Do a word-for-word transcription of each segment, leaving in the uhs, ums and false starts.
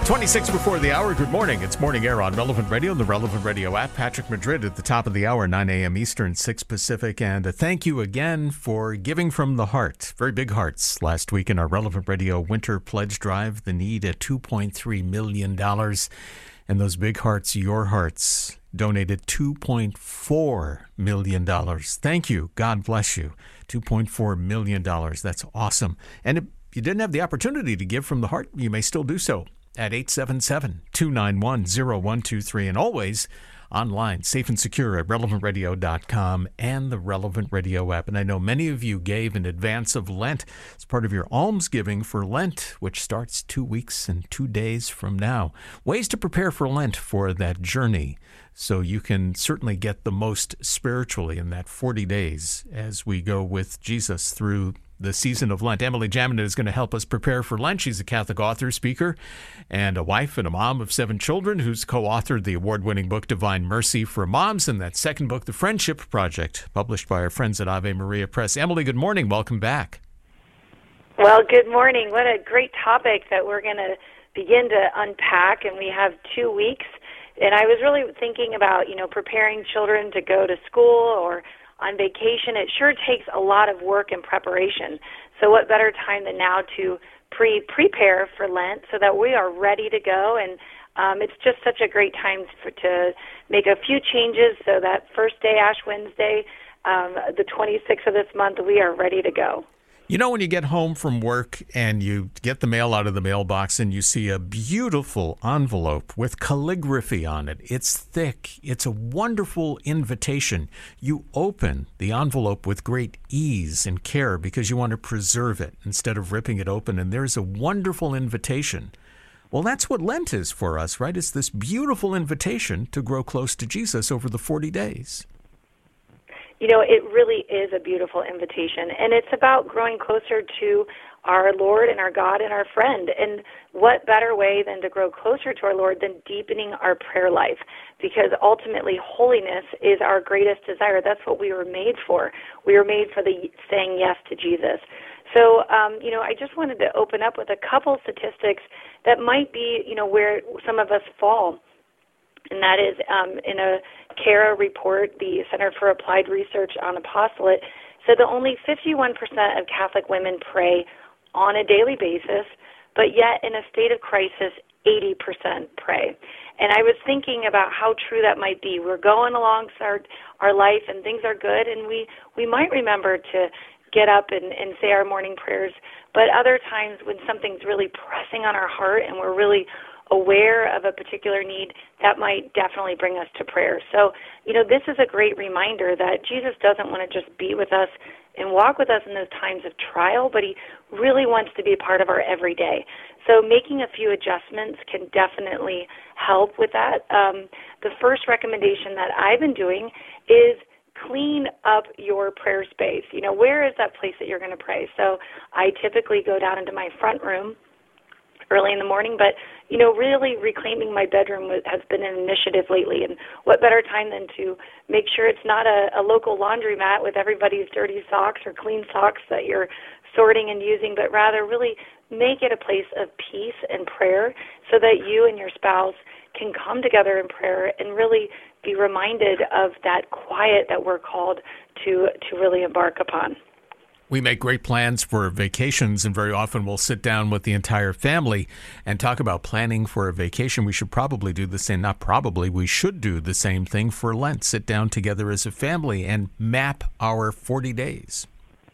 twenty-six before the hour. Good morning. It's Morning Air on Relevant Radio and the Relevant Radio app. Patrick Madrid at the top of the hour, nine a.m. Eastern, six Pacific. And a thank you again for giving from the heart. Very big hearts last week in our Relevant Radio Winter Pledge Drive. The need at two point three million dollars. And those big hearts, your hearts, donated two point four million dollars. Thank you. God bless you. two point four million dollars. That's awesome. And if you didn't have the opportunity to give from the heart, you may still do so at eight seven seven, two nine one, zero one two three, and always online, safe and secure at relevant radio dot com and the Relevant Radio app. And I know many of you gave in advance of Lent as part of your almsgiving for Lent, which starts two weeks and two days from now. Ways to prepare for Lent for that journey so you can certainly get the most spiritually in that forty days as we go with Jesus through the season of Lent. Emily Jamin is going to help us prepare for Lent. She's a Catholic author, speaker, and a wife and a mom of seven children who's co-authored the award-winning book Divine Mercy for Moms and that second book, The Friendship Project, published by our friends at Ave Maria Press. Emily, good morning. Welcome back. Well, good morning. What a great topic that we're going to begin to unpack, and we have two weeks. And I was really thinking about, you know, preparing children to go to school or on vacation. It sure takes a lot of work and preparation. So what better time than now to pre prepare for Lent so that we are ready to go. And um, it's just such a great time for, to make a few changes so that first day, Ash Wednesday, um, the twenty-sixth of this month, we are ready to go. You know, when you get home from work and you get the mail out of the mailbox and you see a beautiful envelope with calligraphy on it, it's thick, it's a wonderful invitation. You open the envelope with great ease and care because you want to preserve it instead of ripping it open, and there's a wonderful invitation. Well, that's what Lent is for us, right? It's this beautiful invitation to grow close to Jesus over the forty days. You know, it really is a beautiful invitation, and it's about growing closer to our Lord and our God and our friend. And what better way than to grow closer to our Lord than deepening our prayer life? Because ultimately, holiness is our greatest desire. That's what we were made for. We were made for the saying yes to Jesus. So, um, you know, I just wanted to open up with a couple statistics that might be, you know, where some of us fall. And that is um, in a CARA report, the Center for Applied Research on Apostolate, said that only fifty-one percent of Catholic women pray on a daily basis, but yet in a state of crisis, eighty percent pray. And I was thinking about how true that might be. We're going along our, our life and things are good, and we, we might remember to get up and, and say our morning prayers, but other times when something's really pressing on our heart and we're really aware of a particular need, that might definitely bring us to prayer. So, you know, this is a great reminder that Jesus doesn't want to just be with us and walk with us in those times of trial, but he really wants to be a part of our everyday. So making a few adjustments can definitely help with that. Um, the first recommendation that I've been doing is clean up your prayer space. You know, where is that place that you're going to pray? So I typically go down into my front room early in the morning, but, you know, really reclaiming my bedroom has been an initiative lately, and what better time than to make sure it's not a, a local laundromat with everybody's dirty socks or clean socks that you're sorting and using, but rather really make it a place of peace and prayer so that you and your spouse can come together in prayer and really be reminded of that quiet that we're called to, to really embark upon. We make great plans for vacations, and very often we'll sit down with the entire family and talk about planning for a vacation. We should probably do the same, not probably, we should do the same thing for Lent. Sit down together as a family and map our forty days.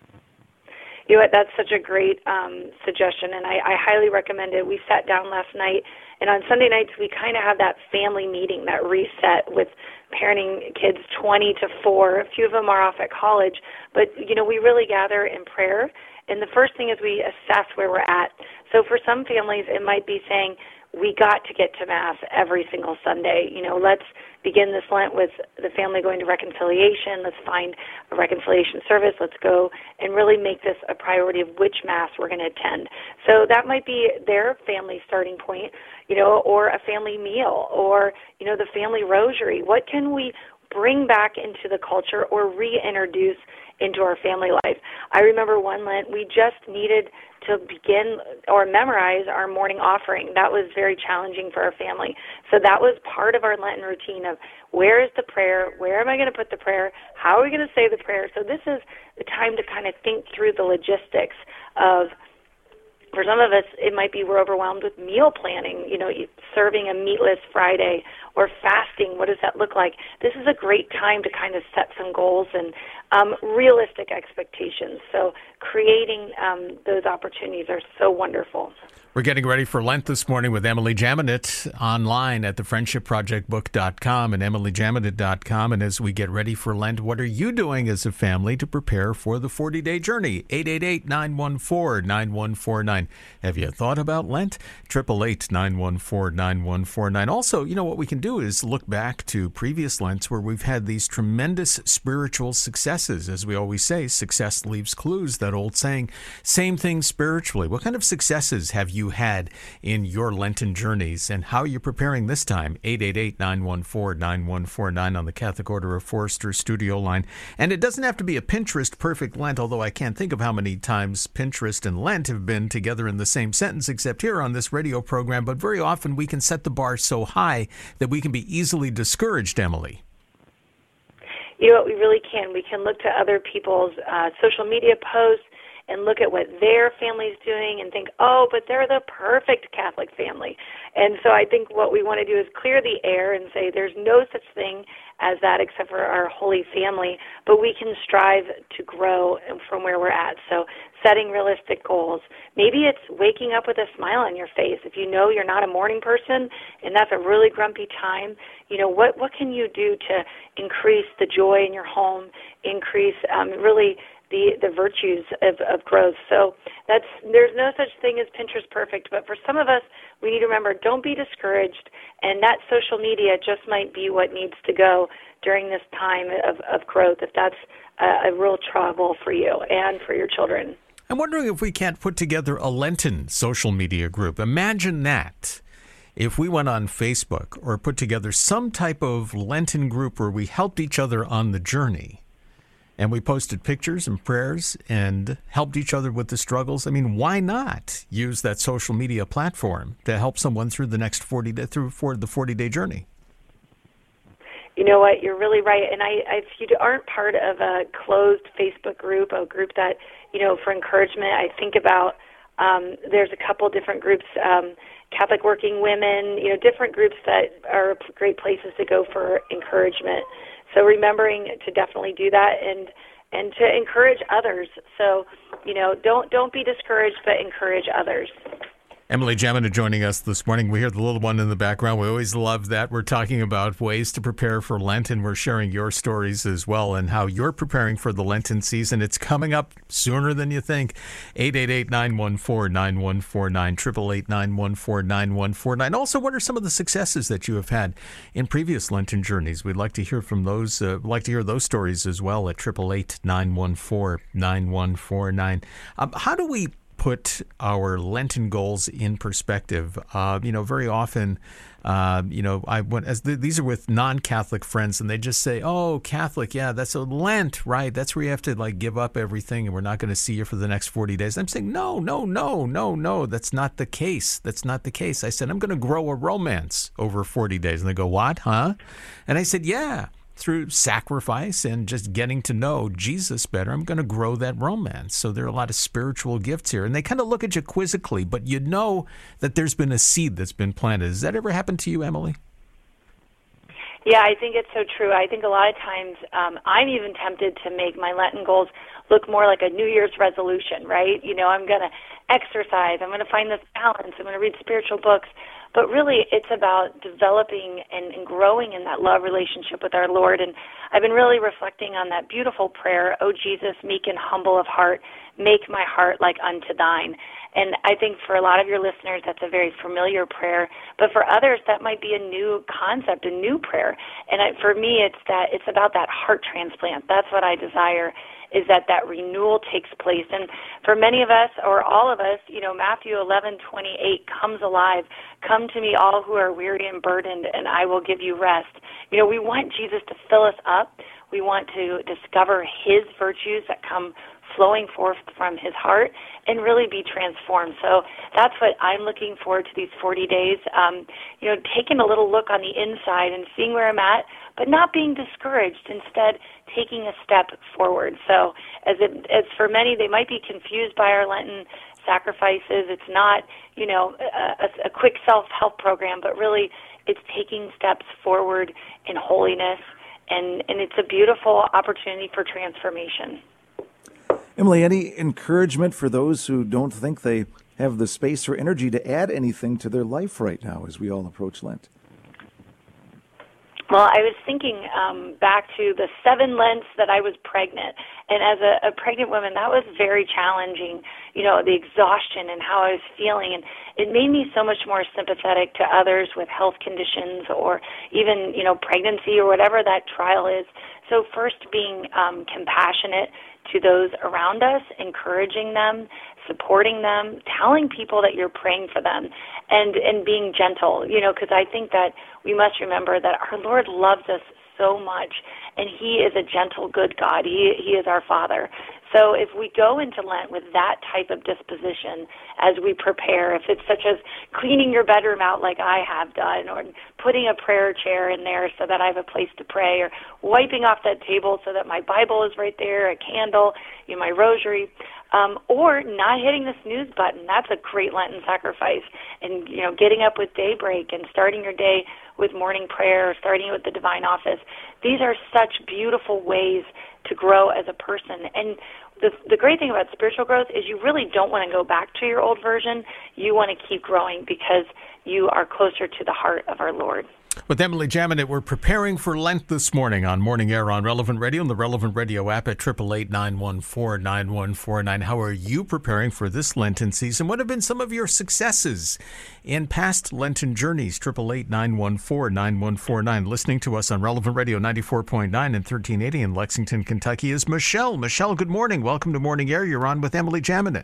You know what, that's such a great um, suggestion, and I, I highly recommend it. We sat down last night, and on Sunday nights we kind of have that family meeting, that reset with parenting kids twenty to four. A few of them are off at college, but, you know, we really gather in prayer, and the first thing is we assess where we're at. So for some families, it might be saying, we got to get to Mass every single Sunday. You know, let's begin this Lent with the family going to reconciliation. Let's find a reconciliation service. Let's go and really make this a priority of which Mass we're going to attend. So that might be their family starting point, you know, or a family meal, or, you know, the family rosary. What can we bring back into the culture or reintroduce into our family life? I remember one Lent, we just needed to begin or memorize our morning offering. That was very challenging for our family. So that was part of our Lenten routine of where is the prayer, where am I going to put the prayer, how are we going to say the prayer. So this is the time to kind of think through the logistics of, for some of us, it might be we're overwhelmed with meal planning, you know, serving a meatless Friday or fasting. What does that look like? This is a great time to kind of set some goals and um, realistic expectations. So creating um, those opportunities are so wonderful. We're getting ready for Lent this morning with Emily Jaminet online at the friendship project book dot com and emily jaminet dot com. And as we get ready for Lent, what are you doing as a family to prepare for the forty-day journey? eight eight eight, nine one four, nine one four nine. Have you thought about Lent? eight eight eight, nine one four, nine one four nine. Also, you know, what we can do is look back to previous Lents where we've had these tremendous spiritual successes. As we always say, success leaves clues, that old saying. Same thing spiritually. What kind of successes have you had in your Lenten journeys, and how are you preparing this time? eight eight eight, nine one four, nine one four nine on the Catholic Order of Forester studio line. And it doesn't have to be a Pinterest perfect Lent, although I can't think of how many times Pinterest and Lent have been together in the same sentence, except here on this radio program. But very often we can set the bar so high that we can be easily discouraged, Emily. You know what, we really can. We can look to other people's uh, social media posts and look at what their family's doing and think, oh, but they're the perfect Catholic family. And so I think what we want to do is clear the air and say there's no such thing as that except for our Holy Family, but we can strive to grow from where we're at. So setting realistic goals. Maybe it's waking up with a smile on your face. If you know you're not a morning person and that's a really grumpy time, you know, what, what can you do to increase the joy in your home, increase um, really the the virtues of, of growth. So that's there's no such thing as Pinterest perfect, but for some of us, we need to remember, don't be discouraged, and that social media just might be what needs to go during this time of, of growth, if that's a, a real trouble for you and for your children. I'm wondering if we can't put together a Lenten social media group. Imagine that. If we went on Facebook or put together some type of Lenten group where we helped each other on the journey, and we posted pictures and prayers and helped each other with the struggles. I mean, why not use that social media platform to help someone through the next forty day, through for the forty-day journey? You know what? You're really right. And I, if you aren't part of a closed Facebook group, a group that, you know, for encouragement, I think about um, there's a couple different groups, um, Catholic Working Women, you know, different groups that are great places to go for encouragement. So remembering to definitely do that and and to encourage others. So, you know, don't don't be discouraged, but encourage others. Emily Jaminet joining us this morning. We hear the little one in the background. We always love that. We're talking about ways to prepare for Lent, and we're sharing your stories as well and how you're preparing for the Lenten season. It's coming up sooner than you think. eight eight eight, nine one four, nine one four nine, eight eight eight, nine one four, nine one four nine. Also, what are some of the successes that you have had in previous Lenten journeys? We'd like to hear from those, uh, like to hear those stories as well at eight eight eight, nine one four, nine one four nine. Um, how do we put our Lenten goals in perspective? Uh, you know, very often, uh, you know, I went as the, these are with non-Catholic friends, and they just say, "Oh, Catholic, yeah, that's a Lent, right? That's where you have to like give up everything, and we're not going to see you for the next forty days." I'm saying, no, no, no, no, no, that's not the case. That's not the case. I said, I'm going to grow a romance over forty days, and they go, "What, huh?" And I said, "Yeah. Through sacrifice and just getting to know Jesus better, I'm going to grow that romance." So there are a lot of spiritual gifts here. And they kind of look at you quizzically, but you know that there's been a seed that's been planted. Has that ever happened to you, Emily? Yeah, I think it's so true. I think a lot of times um, I'm even tempted to make my Lenten goals look more like a New Year's resolution, right? You know, I'm going to exercise. I'm going to find this balance. I'm going to read spiritual books. But really, it's about developing and, and growing in that love relationship with our Lord. And I've been really reflecting on that beautiful prayer, "O Jesus, meek and humble of heart, make my heart like unto thine." And I think for a lot of your listeners, that's a very familiar prayer. But for others, that might be a new concept, a new prayer. And I, for me, it's that it's about that heart transplant. That's what I desire, is that that renewal takes place. And for many of us, or all of us, you know, Matthew eleven twenty-eight comes alive. "Come to me, all who are weary and burdened, and I will give you rest." You know, we want Jesus to fill us up. We want to discover his virtues that come flowing forth from his heart and really be transformed. So that's what I'm looking forward to these forty days, um, you know, taking a little look on the inside and seeing where I'm at, but not being discouraged, instead taking a step forward. So as, it, as for many, they might be confused by our Lenten sacrifices. It's not, you know, a, a quick self-help program, but really it's taking steps forward in holiness, and, and it's a beautiful opportunity for transformation. Emily, any encouragement for those who don't think they have the space or energy to add anything to their life right now as we all approach Lent? Well, I was thinking um, back to the seven Lents that I was pregnant, and as a, a pregnant woman, that was very challenging, you know, the exhaustion and how I was feeling, and it made me so much more sympathetic to others with health conditions or even, you know, pregnancy or whatever that trial is. So first being um, compassionate to those around us, encouraging them, supporting them, telling people that you're praying for them, and, and being gentle, you know, because I think that we must remember that our Lord loves us so much, and he is a gentle, good God. He, he is our Father. So if we go into Lent with that type of disposition as we prepare, if it's such as cleaning your bedroom out like I have done, or putting a prayer chair in there so that I have a place to pray, or wiping off that table so that my Bible is right there, a candle, you know, my rosary, um, or not hitting the snooze button. That's a great Lenten sacrifice. And, you know, getting up with daybreak and starting your day with morning prayer, or starting with the divine office. These are such beautiful ways to grow as a person. And the the great thing about spiritual growth is you really don't want to go back to your old version. You want to keep growing because you are closer to the heart of our Lord. With Emily Jaminet, we're preparing for Lent this morning on Morning Air on Relevant Radio and the Relevant Radio app at eight eight eight, nine one four, nine one four nine. How are you preparing for this Lenten season? What have been some of your successes in past Lenten journeys? eight eight eight, nine one four, nine one four nine. Listening to us on Relevant Radio ninety-four point nine and thirteen eighty in Lexington, Kentucky is Michelle. Michelle, good morning. Welcome to Morning Air. You're on with Emily Jaminet.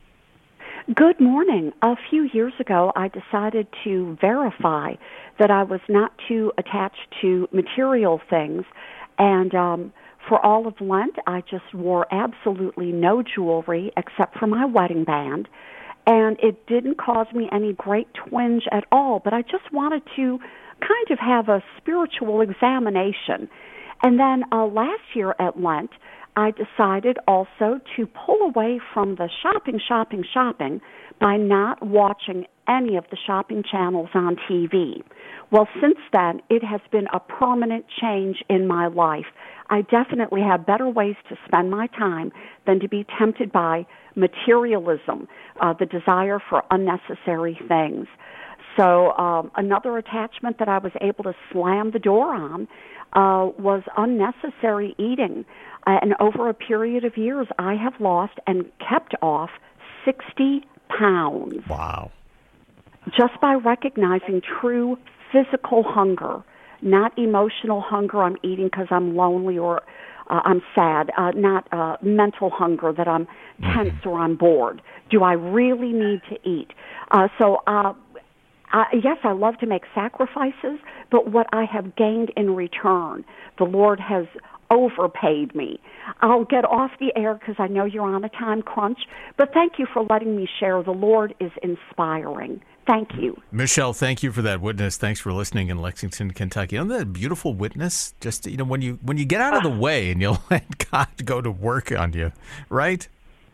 Good morning. A few years ago, I decided to verify that I was not too attached to material things, and um, for all of Lent, I just wore absolutely no jewelry except for my wedding band, and it didn't cause me any great twinge at all, but I just wanted to kind of have a spiritual examination. And then uh, last year at Lent, I decided also to pull away from the shopping, shopping, shopping by not watching any of the shopping channels on T V. Well, since then, it has been a permanent change in my life. I definitely have better ways to spend my time than to be tempted by materialism, uh, the desire for unnecessary things. So um, another attachment that I was able to slam the door on uh, was unnecessary eating. Uh, and over a period of years, I have lost and kept off sixty pounds. Wow. Just by recognizing true physical hunger, not emotional hunger, I'm eating because I'm lonely or uh, I'm sad, uh, not uh, mental hunger that I'm tense mm-hmm. or I'm bored. Do I really need to eat? Uh, so, uh, I, yes, I love to make sacrifices, but what I have gained in return, the Lord has overpaid me. I'll get off the air because I know you're on a time crunch, but thank you for letting me share. The Lord is inspiring. Thank you. Michelle, thank you for that witness. Thanks for listening in Lexington, Kentucky. Isn't that a beautiful witness? Just, you know, when you when you get out of the way and you let God go to work on you, right?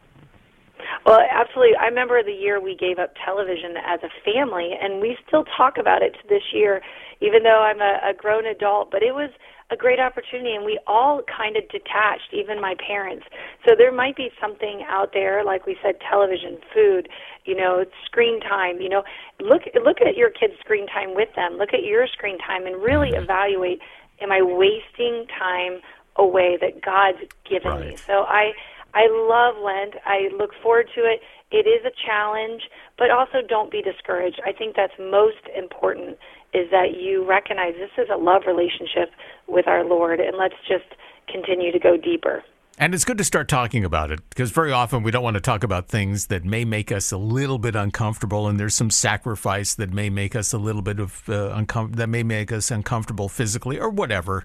Well, absolutely. I remember the year we gave up television as a family, and we still talk about it this year, even though I'm a, a grown adult. But it was a great opportunity, and we all kind of detached, even my parents. So there might be something out there, like we said, television, food, you know, screen time. You know, look look at your kids' screen time with them. Look at your screen time and really evaluate, am I wasting time away that God's given right. me? So I... I love Lent. I look forward to it. It is a challenge, but also don't be discouraged. I think that's most important, is that you recognize this is a love relationship with our Lord, and let's just continue to go deeper. And it's good to start talking about it, because very often we don't want to talk about things that may make us a little bit uncomfortable, and there's some sacrifice that may make us a little bit of uh, uncom- that may make us uncomfortable physically or whatever.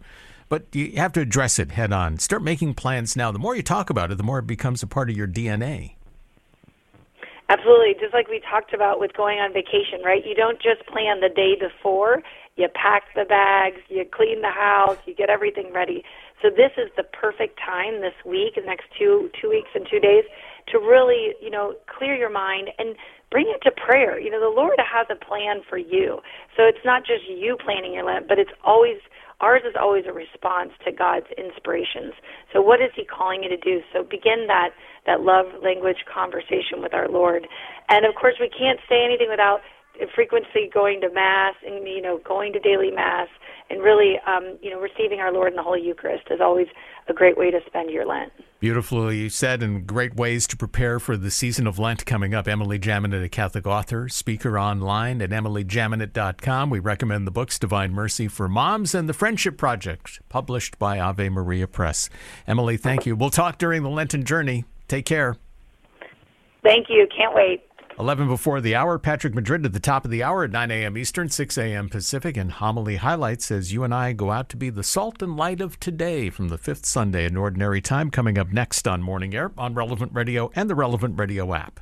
but you have to address it head on. Start making plans now. The more you talk about it, the more it becomes a part of your D N A. Absolutely. Just like we talked about with going on vacation, right? You don't just plan the day before. You pack the bags, you clean the house, you get everything ready. So this is the perfect time this week, the next two two weeks and two days, to really, you know, clear your mind and bring it to prayer. You know, the Lord has a plan for you. So it's not just you planning your Lent, but it's always, ours is always a response to God's inspirations. So what is he calling you to do? So begin that, that love language conversation with our Lord. And, of course, we can't say anything without frequency going to Mass and, you know, going to daily Mass and really, um, you know, receiving our Lord in the Holy Eucharist is always a great way to spend your Lent. Beautifully said, and great ways to prepare for the season of Lent coming up. Emily Jaminet, a Catholic author, speaker online at emily jaminet dot com. We recommend the books Divine Mercy for Moms and The Friendship Project, published by Ave Maria Press. Emily, thank you. We'll talk during the Lenten journey. Take care. Thank you. Can't wait. eleven before the hour, Patrick Madrid at the top of the hour at nine a.m. Eastern, six a.m. Pacific, and Homily Highlights as you and I go out to be the salt and light of today from the fifth Sunday in Ordinary Time, coming up next on Morning Air on Relevant Radio and the Relevant Radio app.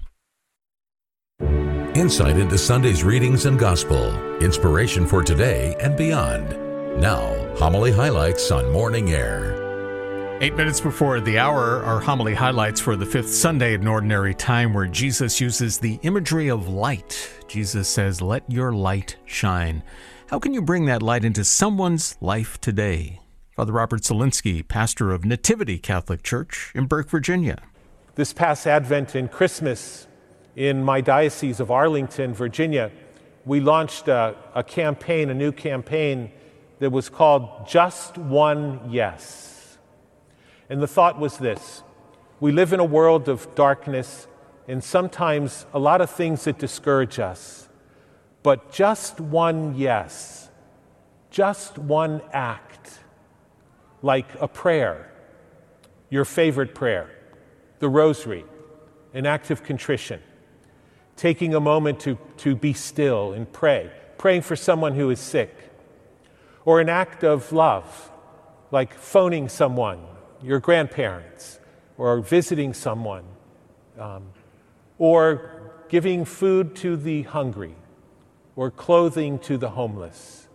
Insight into Sunday's readings and gospel, inspiration for today and beyond. Now, Homily Highlights on Morning Air. Eight minutes before the hour, our homily highlights for the fifth Sunday in Ordinary Time, where Jesus uses the imagery of light. Jesus says, "Let your light shine." How can you bring that light into someone's life today? Father Robert Zielinski, pastor of Nativity Catholic Church in Burke, Virginia. This past Advent and Christmas in my diocese of Arlington, Virginia, we launched a, a campaign, a new campaign that was called Just One Yes. And the thought was this: we live in a world of darkness and sometimes a lot of things that discourage us. But just one yes, just one act, like a prayer, your favorite prayer, the rosary, an act of contrition, taking a moment to, to be still and pray, praying for someone who is sick, or an act of love, like phoning someone, your grandparents, or visiting someone, um, or giving food to the hungry, or clothing to the homeless,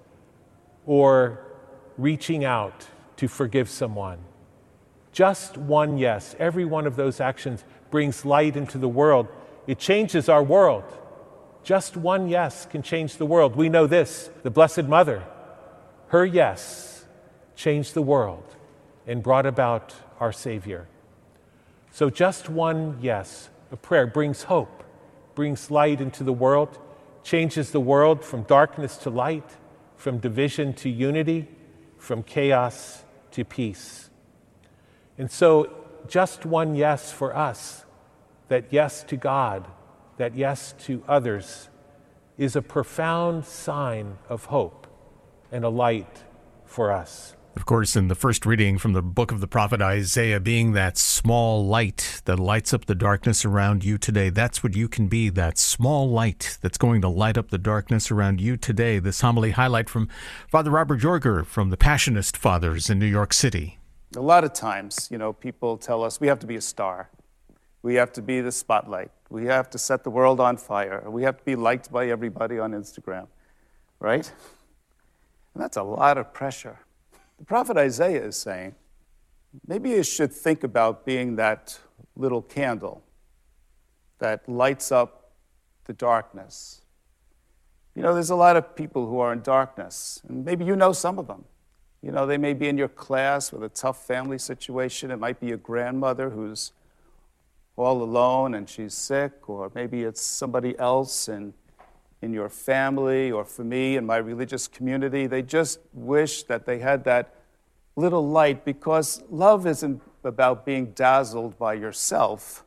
or reaching out to forgive someone. Just one yes. Every one of those actions brings light into the world. It changes our world. Just one yes can change the world. We know this, the Blessed Mother, her yes changed the world and brought about our Savior. So just one yes, a prayer, brings hope, brings light into the world, changes the world from darkness to light, from division to unity, from chaos to peace. And so just one yes for us, that yes to God, that yes to others, is a profound sign of hope and a light for us. Of course, in the first reading from the book of the prophet Isaiah, being that small light that lights up the darkness around you today, that's what you can be, that small light that's going to light up the darkness around you today. This homily highlight from Father Robert Jorger from the Passionist Fathers in New York City. A lot of times, you know, people tell us we have to be a star. We have to be the spotlight. We have to set the world on fire. We have to be liked by everybody on Instagram, right? And that's a lot of pressure. The prophet Isaiah is saying, maybe you should think about being that little candle that lights up the darkness. You know, there's a lot of people who are in darkness, and maybe you know some of them. You know, they may be in your class with a tough family situation. It might be a grandmother who's all alone and she's sick, or maybe it's somebody else in, in your family, or for me in my religious community. They just wish that they had that little light, because love isn't about being dazzled by yourself.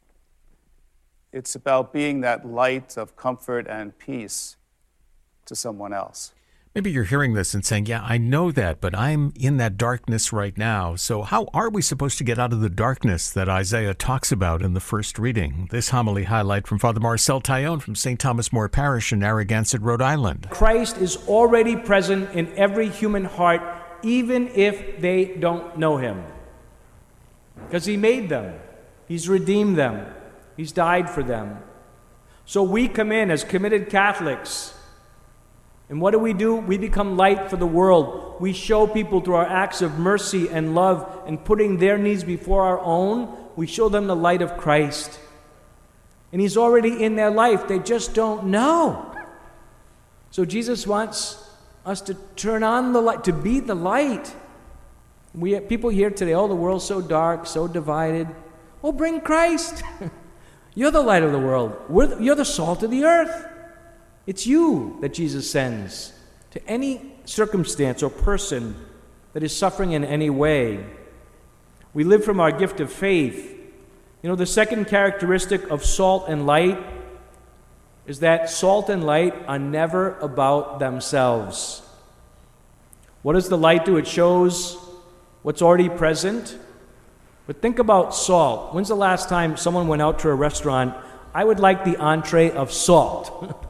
It's about being that light of comfort and peace to someone else. Maybe you're hearing this and saying, yeah, I know that, but I'm in that darkness right now. So how are we supposed to get out of the darkness that Isaiah talks about in the first reading? This homily highlight from Father Marcel Taillon from Saint Thomas More Parish in Narragansett, Rhode Island. Christ is already present in every human heart even if they don't know him. Because he made them. He's redeemed them. He's died for them. So we come in as committed Catholics. And what do we do? We become light for the world. We show people through our acts of mercy and love and putting their needs before our own, we show them the light of Christ. And he's already in their life. They just don't know. So Jesus wants us to turn on the light, to be the light. We have people here today, oh, the world's so dark, so divided. Oh, bring Christ. You're the light of the world. We're the, you're the salt of the earth. It's you that Jesus sends to any circumstance or person that is suffering in any way. We live from our gift of faith. You know, the second characteristic of salt and light is that salt and light are never about themselves. What does the light do? It shows what's already present. But think about salt. When's the last time someone went out to a restaurant? I would like the entree of salt.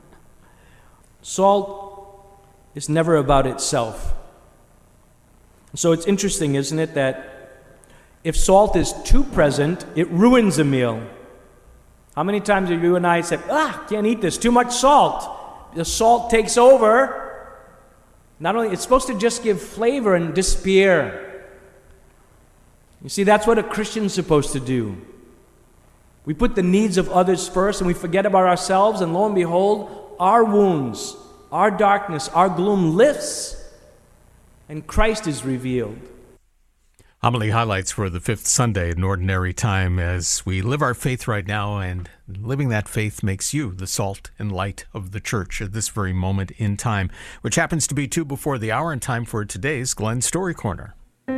Salt is never about itself. So it's interesting, isn't it, that if salt is too present, it ruins a meal. How many times have you and I said, ah, can't eat this, too much salt. The salt takes over. Not only, it's supposed to just give flavor and disappear. You see, that's what a Christian's supposed to do. We put the needs of others first and we forget about ourselves, and lo and behold, our wounds, our darkness, our gloom lifts, and Christ is revealed. Homily highlights for the fifth Sunday in Ordinary Time as we live our faith right now, and living that faith makes you the salt and light of the church at this very moment in time, which happens to be two before the hour and time for today's Glenn Story Corner.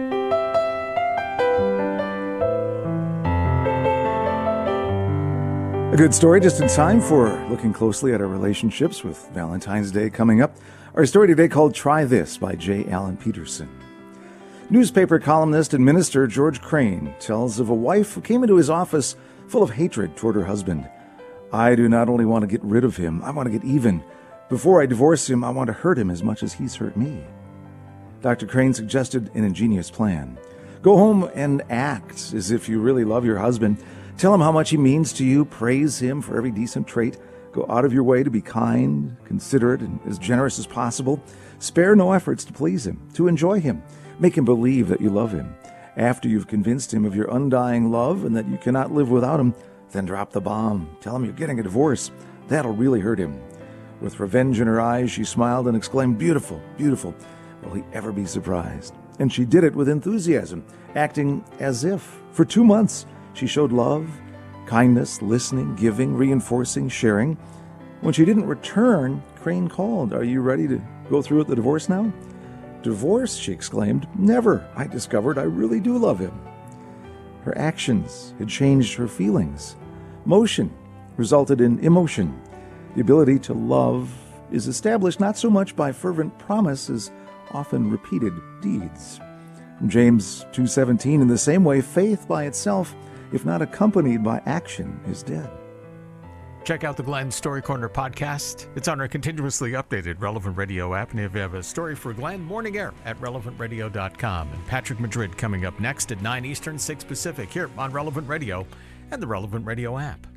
A good story just in time for looking closely at our relationships with Valentine's Day coming up. Our story today called Try This by J. Allen Peterson. Newspaper columnist and minister George Crane tells of a wife who came into his office full of hatred toward her husband. I do not only want to get rid of him, I want to get even. Before I divorce him, I want to hurt him as much as he's hurt me. Doctor Crane suggested an ingenious plan. Go home and act as if you really love your husband. Tell him how much he means to you. Praise him for every decent trait. Go out of your way to be kind, considerate, and as generous as possible. Spare no efforts to please him, to enjoy him. Make him believe that you love him. After you've convinced him of your undying love and that you cannot live without him, then drop the bomb. Tell him you're getting a divorce. That'll really hurt him. With revenge in her eyes, she smiled and exclaimed, "Beautiful, beautiful. Will he ever be surprised?" And she did it with enthusiasm, acting as if. For two months, she showed love, kindness, listening, giving, reinforcing, sharing. When she didn't return, Crane called. "Are you ready to go through with the divorce now?" "Divorce?" she exclaimed. "Never. I discovered I really do love him." Her actions had changed her feelings. Motion resulted in emotion. The ability to love is established not so much by fervent promise as often repeated deeds. From James two seventeen, in the same way, faith by itself, if not accompanied by action, is dead. Check out the Glenn Story Corner podcast. It's on our continuously updated Relevant Radio app. And if you have a story for Glenn, Morning Air at relevant radio dot com. And Patrick Madrid coming up next at nine Eastern, six Pacific here on Relevant Radio and the Relevant Radio app.